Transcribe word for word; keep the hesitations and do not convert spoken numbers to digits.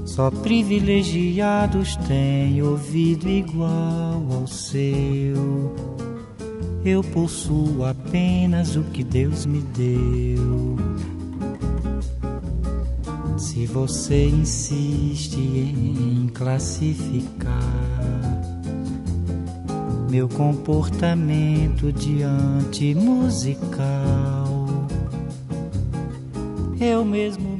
Só privilegiados têm ouvido igual ao seu. Eu possuo apenas o que Deus me deu. Se você insiste em classificar meu comportamento diante musical, eu mesmo